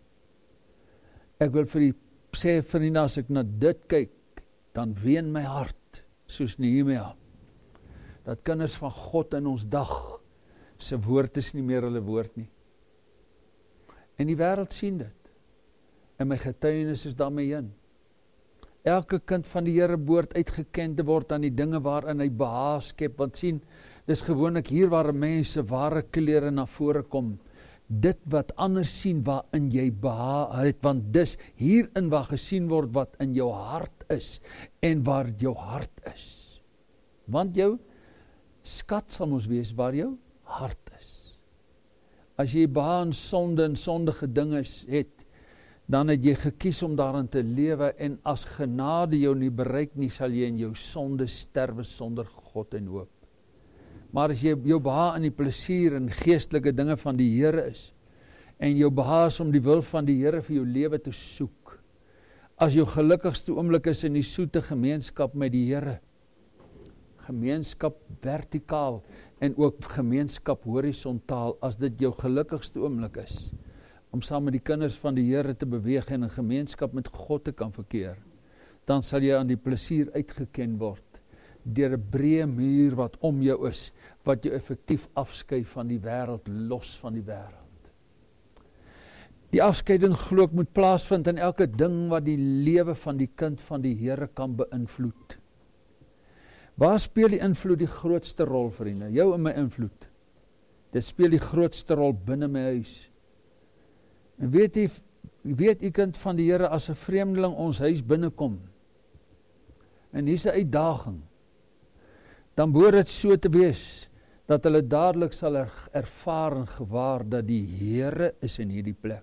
Ek wil vir u sê vriende, as ek na dit kyk, dan ween my hart, soos Nehemia, dat kinders van God in ons dag, se woord is nie meer hulle woord nie. En die wêreld sien dit. En my getuienis is daarmee heen. Elke kind van die Here behoort uitgeken te word aan die dinge waarin hy behaag skep, want sien, dis gewoonlik hier waar mense ware klere na vore kom, dit wat anders sien waarin jy behaag het, want dis hierin waar gesien word wat in jou hart is, en waar jou hart is. Want jou skat sal ons wees waar jou hart is. As jy behaag in sonde en sondige dinge het, dan het jy gekies om daarin te lewe, en as genade jou nie bereik nie, sal jy in jou sonde sterwe sonder God en hoop. Maar as jy jou behaag in die plesier en geestelike dinge van die Here is, en jou behaag is om die wil van die Here vir jou lewe te soek, as jou gelukkigste oomblik is in die soete gemeenskap met die Here, gemeenskap vertikaal en ook gemeenskap horisontaal, as dit jou gelukkigste oomblik is, om saam met die kinders van die Here te beweeg en in gemeenskap met God te kan verkeer, dan sal jy aan die plesier uitgeken word, deur 'n breë muur wat om jou is, wat jou effektief afskei van die wêreld, los van die wêreld. Die afskeiding glo ek moet plaasvind in elke ding wat die lewe van die kind van die Here kan beïnvloed. Waar speel die invloed die grootste rol, vriende? Jou en my invloed. Dit speel die grootste rol binne my huis. En weet jy, weet jy kind van die Here, as 'n vreemdeling ons huis binnekom, en hier's 'n uitdaging, dan behoort dit so te wees, dat hulle dadelik sal er, ervaar en gewaar, dat die Here is in hierdie plek.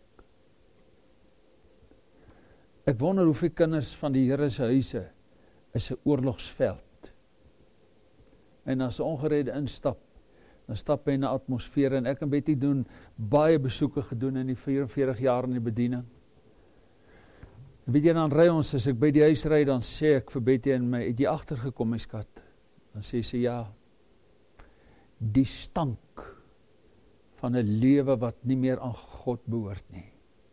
Ek wonder hoeveel kinders van die Here se huise, is 'n oorlogsveld. En as 'n ongeredde instap, dan stap hy in 'n atmosfeer, en ek en Betty doen baie besoeke gedoen in die vyf-en-veertig jaar in die bediening. En weet jy, dan ry ons, as ek by die huis ry, dan sê ek vir Betty en my, het jy agtergekom my skat? Dan sê sy ja. Die stank van 'n lewe wat nie meer aan God behoort nie.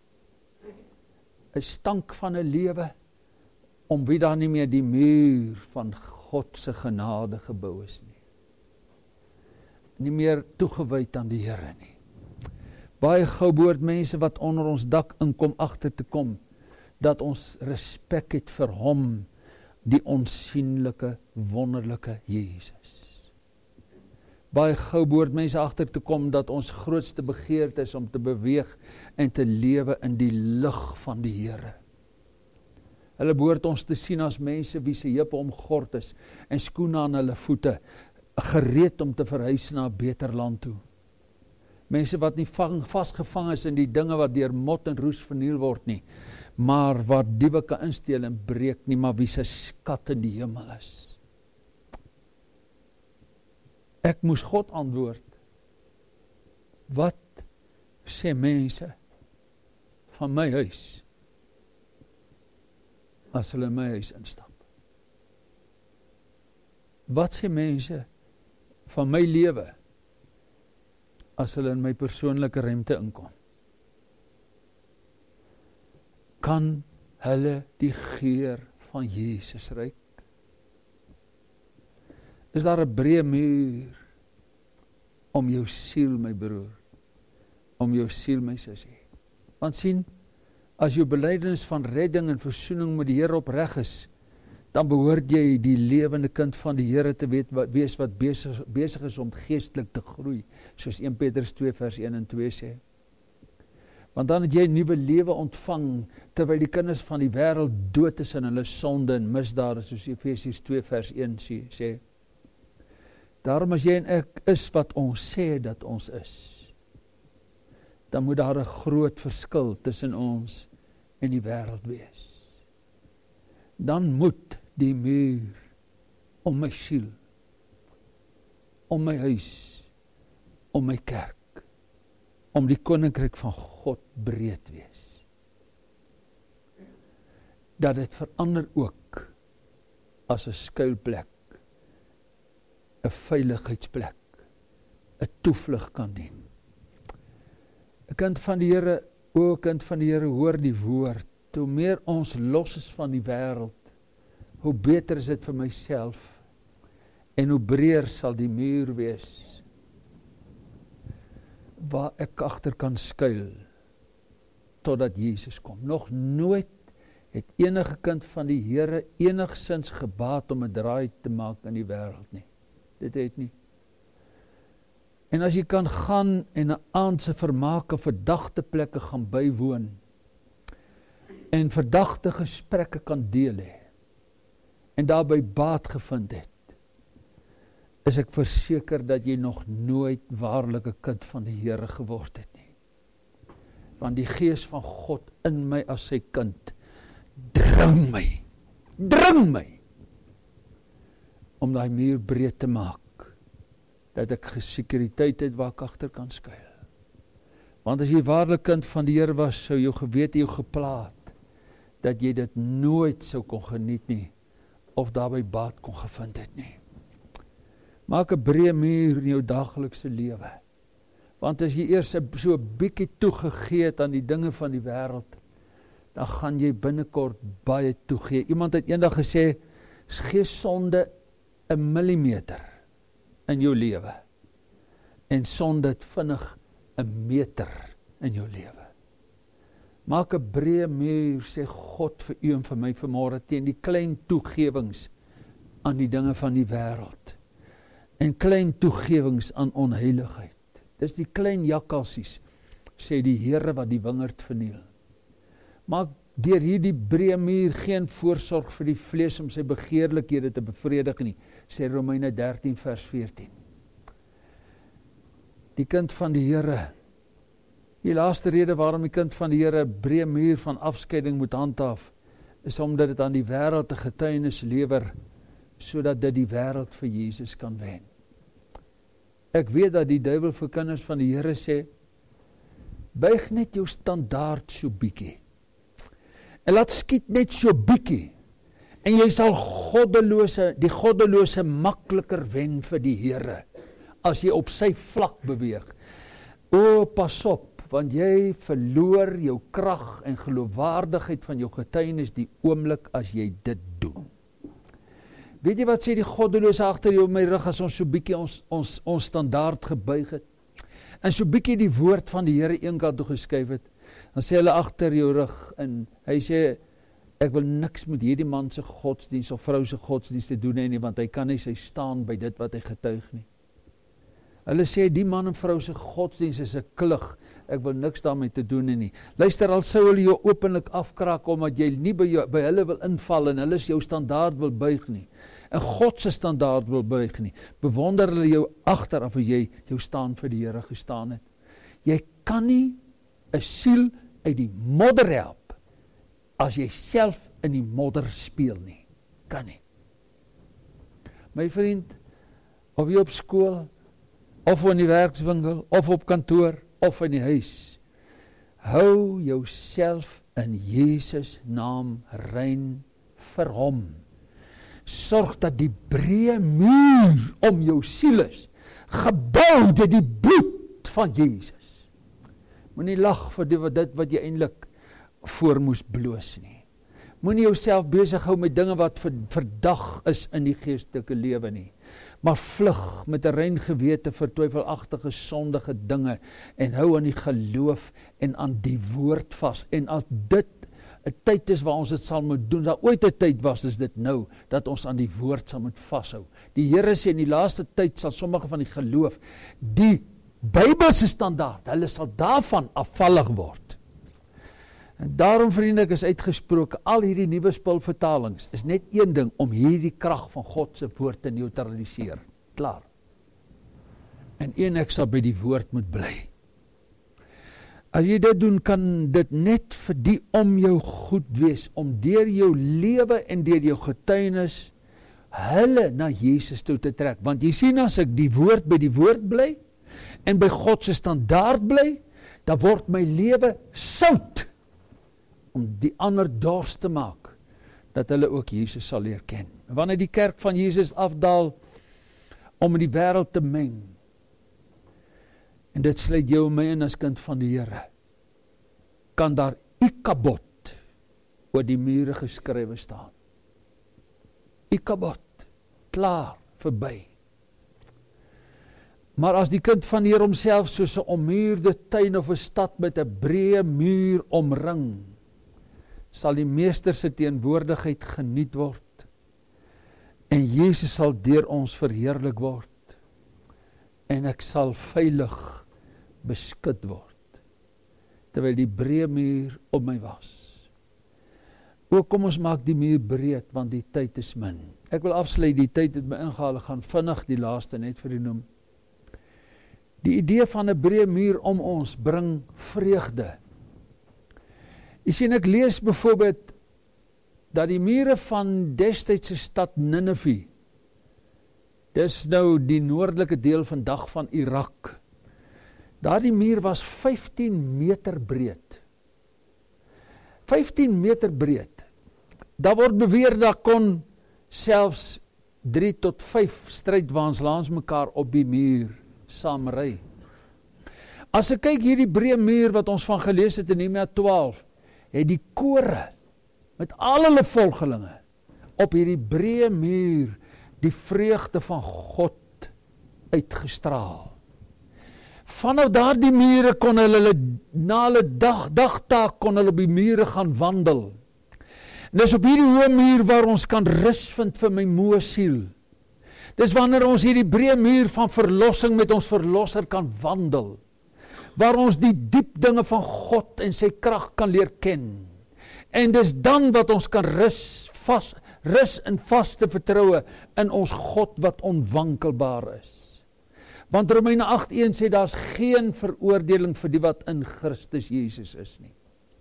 'n Stank van 'n lewe om wie daar nie meer die muur van God se genade gebou is nie. Nie meer toegewyd aan die Here nie. Baie gou behoort mense wat onder ons dak inkom agter te kom, dat ons respek het vir hom, die onsienlike, wonderlike Jesus. Baie gou behoort mense agter te kom dat ons grootste begeerte is om te beweeg en te lewe in die lig van die Here. Hulle behoort ons te sien as mense wie se heupe omgord is en skoene aan hulle voete, gereed om te verhuis na 'n beter land toe. Mense wat nie vasgevang is in die dinge wat deur mot en roes verniel word nie, maar wat diewe kan insteel en breek nie, maar wie se skat in die hemel is. Ek moes God antwoord. Wat sê mense van my huis as hulle in my huis instap? Wat sê mense van my lewe as hulle in my persoonlike ruimte inkom? Kan hulle die geur van Jesus ruik? Is daar 'n breë muur om jou siel, my broer, om jou siel, my sussie? Want sien, as jou belydenis van redding en versoening met die Here opreg is, dan behoort jy die lewende kind van die Here te weet, wat, wees wat besig, besig is om geestelik te groei, soos Eerste Petrus twee vers een en twee sê. Want dan het jy 'n nuwe lewe ontvang, terwyl die kinders van die wêreld dood is in hulle sonde en misdade, soos Efesiërs twee vers een sê. Daarom as jy en ek is wat ons sê dat ons is, dan moet daar 'n groot verskil tussen ons en die wêreld wees. Dan moet die muur om my siel, om my huis, om my kerk, om die koninkryk van God breed wees. Dat dit verander ook as 'n skuilplek, 'n veiligheidsplek, 'n toevlug kan dien. 'n Kind van die Here, o kind van die Here, hoor die woord. Hoe meer ons los is van die wêreld, hoe beter is dit vir myself en hoe breër sal die muur wees waar ek agter kan skuil totdat Jesus kom. Nog nooit het enige kind van die Here enigsins gebaat om 'n draai te maak in die wêreld nie. Dit het nie. En as jy kan gaan en 'n aand se vermaake verdagte plekke gaan bywoon en verdagte gesprekke kan deel hê en daarby baat gevind het, is ek verseker dat jy nog nooit waarlik 'n kind van die Here geword het nie. Want die Gees van God in my as sy kind dring my, dring my om daai muur breed te maak, dat ek gesekuriteit het waar ek agter kan skuil. Want as jy waarlik kind van die Here was, sou jou gewete jou geplaat, dat jy dit nooit sou kon geniet nie, of daarby baat kon gevind het nie. Maak 'n breë muur in jou daaglikse lewe. Want as jy eers so 'n bietjie toegegee het aan die dinge van die wêreld, dan gaan jy binnekort baie toegee. Iemand het eendag gesê, gee sonde 'n millimeter in jou lewe en sonde het vinnig 'n meter in jou lewe. Maak 'n breë muur, sê God vir u en vir my vanmôre, teen die klein toegewings aan die dinge van die wêreld en klein toegewings aan onheiligheid. Dis die klein jakkalsies, sê die Here, wat die wingerd verniel. Maak deur hierdie breë muur geen voorsorg vir die vlees om sy begeerlikhede te bevredig nie, sê Romeine dertien vers veertien. Die kind van die Here, die laaste rede waarom die kind van die Here 'n breë muur van afskeiding moet handhaaf, is omdat dit aan die wêreld 'n getuienis lewer, sodat dit die wêreld vir Jesus kan wen. Ek weet dat die duiwel vir kinders van die Here sê, buig net jou standaard so bietjie, en laat skiet net so bietjie, en jy sal goddelose, die goddelose makliker wen vir die Here, as jy op sy vlak beweeg. O, pas op, want jy verloor jou krag en geloofwaardigheid van jou getuienis die oomblik as jy dit doen. Weet jy wat sê die goddelose agter jou my rug, as ons so bietjie ons, ons, ons standaard gebuig het, en so bietjie die woord van die Here een kant toe geskuif het, dan sê hulle agter jou rug, en hy sê, ek wil niks met hierdie man se godsdienst of vrou se godsdienst te doen hê nie, want hy kan nie sy staan by dit wat hy getuig nie. Hulle sê, die man en vrou se godsdienst is 'n klug, ek wil niks daarmee te doen hê nie. Luister, al sou hulle jou openlik afkraak, omdat jy nie by, jou, by hulle wil inval, en hulle jou standaard wil buig nie, en God se standaard wil buig nie, bewonder hulle jou agteraf as jy jou staan vir die Here gestaan het. Jy kan nie 'n siel uit die modder help, as jy self in die modder speel nie. Kan nie. My vriend, of jy op skool, of in die werkswinkel, of op kantoor, of in die huis, hou jouself in Jesus naam rein vir hom. Sorg dat die breë muur om jou siel is, gebou deur die bloed van Jesus. Moenie lag vir die, dit wat jy eintlik voor moes bloos nie. Moenie jouself besig hou met dinge wat verdag is in die geestelike lewe nie. Maar vlug met 'n rein gewete vir twyfelagtige sondige dinge en hou aan die geloof en aan die woord vas. En as dit 'n tyd is waar ons dit sal moet doen, daar ooit 'n tyd was, is dit nou, dat ons aan die woord sal moet vashou. Die Here sê in die laaste tyd sal sommige van die geloof, die Bybelse standaard, hulle sal daarvan afvallig word. En daarom, vriende, ek is uitgesproke, al hierdie nuwe spulvertalings is net een ding, om hierdie krag van God se woord te neutraliseer. Klaar. En een ek sal by die woord moet bly. As jy dit doen, kan dit net vir die om jou goed wees, om deur jou lewe en deur jou getuienis, hulle na Jesus toe te trek. Want jy sien, as ek die woord by die woord bly, en by God se standaard bly, dan word my lewe sout, om die ander dors te maak, dat hulle ook Jesus sal leer ken. Wanneer die kerk van Jesus afdaal, om in die wêreld te meng, en dit sluit jou en my in as kind van die Here, kan daar Ikabod oor die mure geskrywe staan. Ikabod, klaar, verby. Maar as die kind van die Here homself soos 'n ommuurde tuin of 'n stad met 'n breë muur omring, sal die Meester se teenwoordigheid geniet word, en Jesus sal deur ons verheerlik word, en ek sal veilig beskud word, terwyl die breë muur om my was. Ook kom ons maak die muur breed, want die tyd is min. Ek wil afsluit, die tyd het my ingehaal, gaan vinnig die laaste net vir u noem. Die idee van 'n breë muur om ons bring vreugde. Jy sien, ek lees byvoorbeeld dat die mure van destydse stad Ninive, dis nou die noordelike deel vandag van Irak, daardie muur was vyftien meter breed. vyftien meter breed. Daar word beweer dat kon selfs drie tot vyf strydwaans langs mekaar op die muur saam ry. As ek kyk hierdie breë muur wat ons van gelees het in Nehemia twaalf, het die kore met al hulle volgelinge op hierdie breë muur die vreugde van God uitgestraal. Vanaf daardie mure kon hulle, na hulle dag, dagtaak kon hulle op die mure gaan wandel. En dis op hierdie hoë muur waar ons kan rus vind vir my moe siel. Dis wanneer ons hierdie breë muur van verlossing met ons verlosser kan wandel, waar ons die diep dinge van God en sy krag kan leer ken. En dis dan wat ons kan rus, vas, rus in vaste vertroue in ons God wat onwankelbaar is. Want Romeine agt een sê, daar's geen veroordeling vir die wat in Christus Jesus is nie.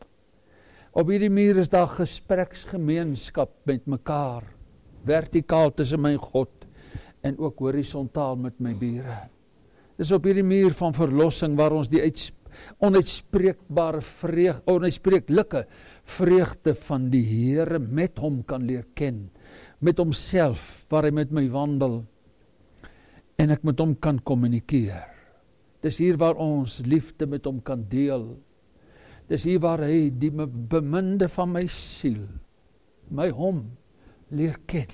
Op hierdie muur is daar gespreksgemeenskap met mekaar, vertikaal tussen my God, en ook horisontaal met my bure. Dis op hierdie muur van verlossing, waar ons die onuitspreekbare vreugde, onuitspreeklike vreugde van die Here met hom kan leer ken, met homself, waar hy met my wandel, en ek met hom kan kommunikeer. Dis hier waar ons liefde met hom kan deel. Dis hier waar hy, die beminde van my siel, my hom leer ken.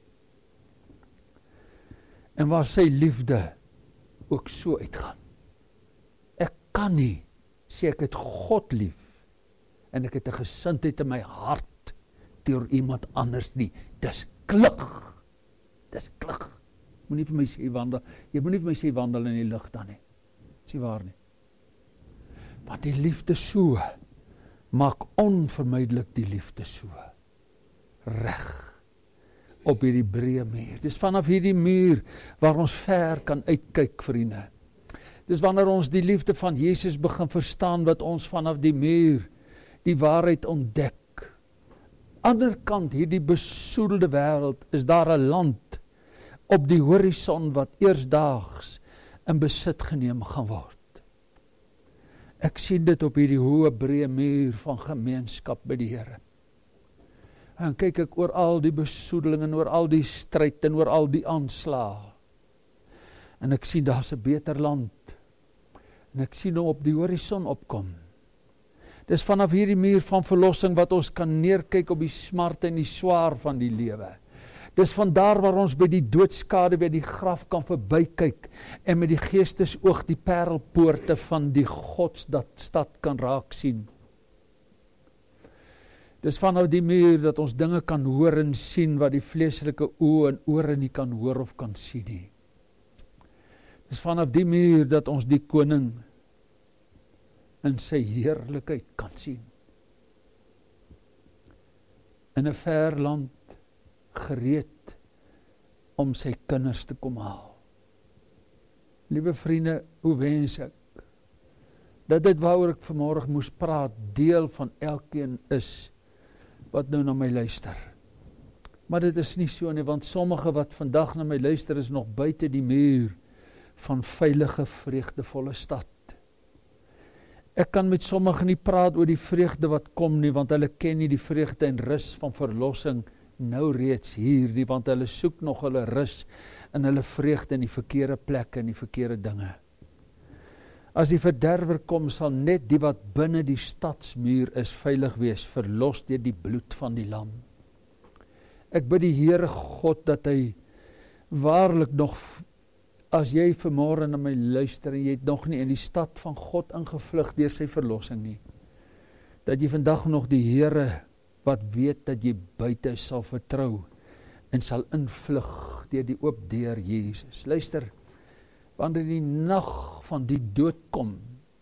En waar sy liefde ook so uitgaan. Ek kan nie sê ek het God lief, en ek het 'n gesindheid in my hart teenoor iemand anders nie. Dis klug. Dis klug. Moenie vir my sê wandel, jy moenie vir my sê wandel in die lig dan nie. Dis nie waar nie. Want die liefde so maak onvermydelik die liefde so reg op hierdie breë muur. Dis vanaf hierdie muur waar ons ver kan uitkyk, vriende. Dis wanneer ons die liefde van Jesus begin verstaan, wat ons vanaf die muur die waarheid ontdek. Ander kant hierdie besoedelde wêreld is daar 'n land op die horison wat eersdaags in besit geneem gaan word. Ek sien dit op hierdie hoë breë muur van gemeenskap by die Here. En kyk ek oor al die besoedeling en oor al die stryd en oor al die aanslae. En ek sien daar's 'n beter land. En ek sien hom op die horison opkom. Dis vanaf hierdie muur van verlossing wat ons kan neerkyk op die smart en die swaar van die lewe. Dis van daar waar ons by die doodskade by die graf kan verbykyk en met die geestesoog die parelpoorte van die godsstad kan raak sien. Dis vanaf die muur dat ons dinge kan hoor en sien wat die vleeslike oë en ore nie kan hoor of kan sien nie. Dis vanaf die muur dat ons die koning in sy heerlikheid kan sien. In 'n ver land gereed om sy kinders te kom haal. Liewe vriende, hoe wens ek dat dit waaroor ek vanmôre moes praat, deel van elkeen is wat nou na my luister. Maar dit is nie so nie, want sommige wat vandag na my luister is nog buite die muur van veilige, vreugdevolle stad. Ek kan met sommige nie praat oor die vreugde wat kom nie, want hulle ken nie die vreugde en rus van verlossing nou reeds hier nie, want hulle soek nog hulle rus en hulle vreugde in die verkeerde plekke en die verkeerde dinge. As die verderwer kom, sal net die wat binne die stadsmuur is veilig wees, verlos deur die bloed van die lam. Ek bid die Here God dat hy waarlik nog, as jy vanmôre na my luister en jy het nog nie in die stad van God ingevlug deur sy verlossing nie, dat jy vandag nog die Here wat weet dat jy buite sal vertrou en sal invlug deur die oop deur Jesus. Luister, wanneer die nag van die dood kom,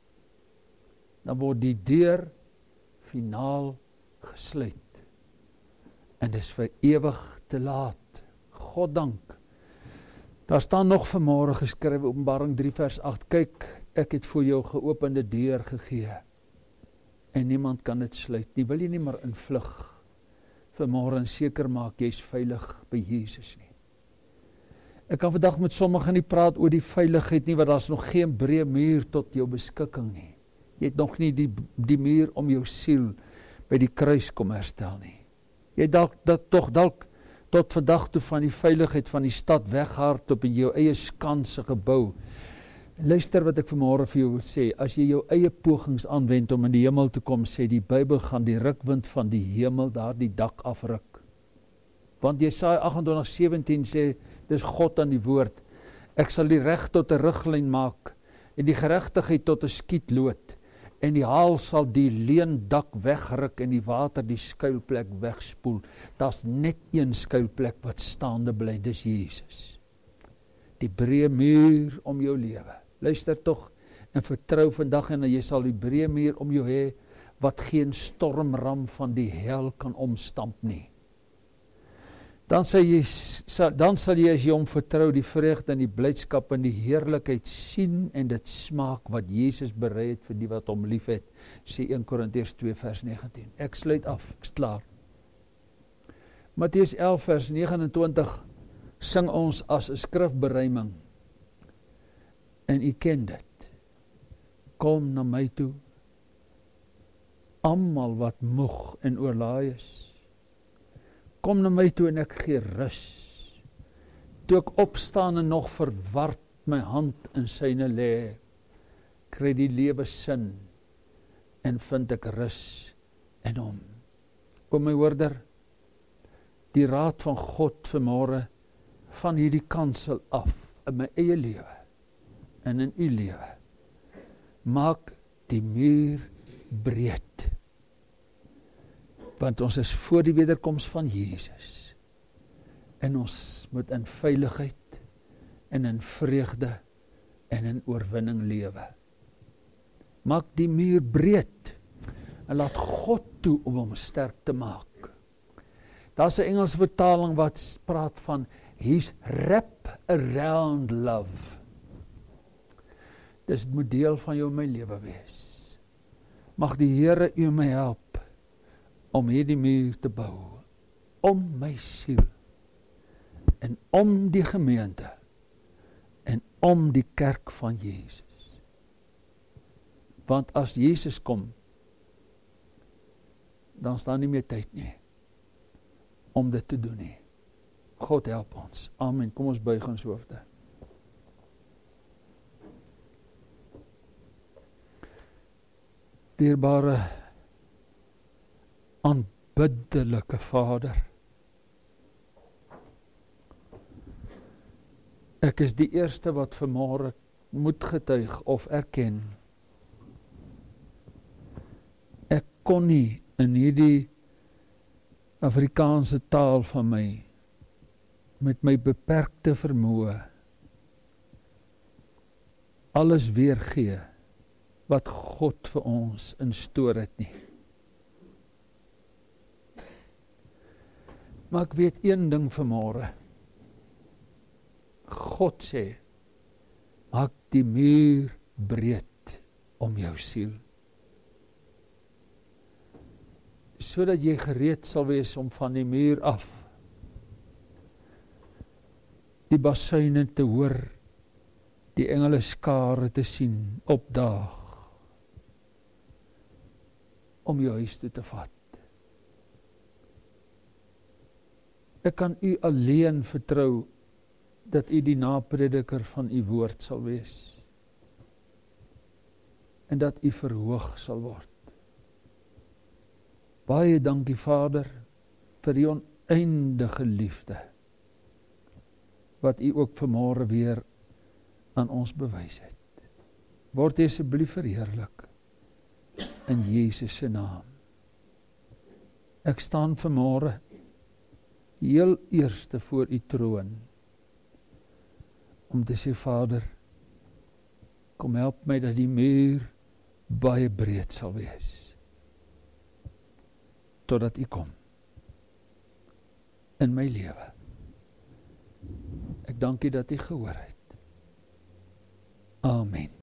dan word die deur finaal gesluit. En dis vir ewig te laat. God dank. Daar staan nog vanmôre geskrywe, Openbaring drie vers agt, kyk, ek het vir jou geopende deur gegee, en niemand kan dit sluit nie. Wil jy nie maar invlug vanmôre en seker maak jy's veilig by Jesus nie. Ek kan vandag met sommigen nie praat oor die veiligheid nie, want daar's nog geen breë muur tot jou beskikking nie. Jy het nog nie die, die muur om jou siel by die kruis kom herstel nie. Jy dalk dat tog dalk tot vandag toe van die veiligheid van die stad weghardloop in jou eie skanse gebou. Luister wat ek vanmôre vir jou wil sê, as jy jou eie pogings aanwend om in die hemel te kom, sê die Bybel gaan die rukwind van die hemel daar die dak afruk. Want Jesaja agt en twintig sewentien sê, dis God aan die woord, ek sal die reg tot 'n riglyn maak en die geregtigheid tot 'n skietlood, en die haal sal die leendak wegruk en die water die skuilplek wegspoel. Daar's net een skuilplek wat staande bly, dis Jesus. Die breë muur om jou lewe. Luister tog en vertrou vandag en jy sal die breë muur om jou hê wat geen stormram van die hel kan omstamp nie. Dan sal jy, dan sal jy as jy hom vertrou die vreugde en die blydskap en die heerlikheid sien en dit smaak wat Jesus berei het vir die wat hom liefhet, sê Eerste Korintiërs twee vers negentien. Ek sluit af, ek's klaar. Matteus elf vers negen en twintig sing ons as 'n skrifberuiming. En u ken dit. Kom na my toe, almal wat moeg en oorlaai is. Kom na my toe en ek gee rus. Toe ek opstaan en nog verward my hand in syne lê, kry die lewe sin en vind ek rus in hom. O my hoorder, die raad van God vanmôre van hierdie kansel af in my eie lewe en in u lewe. Maak die muur breed. Want ons is voor die wederkoms van Jesus. En ons moet in veiligheid en in vreugde en in oorwinning lewe. Maak die muur breed en laat God toe om hom sterk te maak. Daar's 'n Engelse vertaling wat praat van He's wrap around love. Dis moet deel van jou en my lewe wees. Mag die Here u my help om hierdie muur te bou, om my siel, en om die gemeente, en om die kerk van Jesus. Want as Jesus kom, dan staan nie meer tyd nie, om dit te doen nie. God help ons. Amen. Kom ons buig ons hoofde. Dierbare, aanbiddelike Vader, ek is die eerste wat vanmôre moet getuig of erken. Ek kon nie in hierdie Afrikaanse taal van my, met my beperkte vermoë, alles weergee wat God vir ons instoor het nie. Maar ek weet een ding vanmôre. God sê, maak die muur breed om jou siel, sodat jy gereed sal wees om van die muur af die basuine te hoor, die engele skare te sien opdaag, om jou huis toe te vat. Ek kan u alleen vertrou, dat u die naprediker van u woord sal wees, en dat u verhoog sal word. Baie dankie Vader, vir die oneindige liefde, wat u ook vanmôre weer aan ons bewys het. Word u asseblief verheerlik, in Jesus se naam. Ek staan vanmôre, heel eerste voor u troon, om te sê, Vader, kom help my dat die muur baie breed sal wees, totdat u kom, in my lewe. Ek dank u dat u gehoor het. Amen.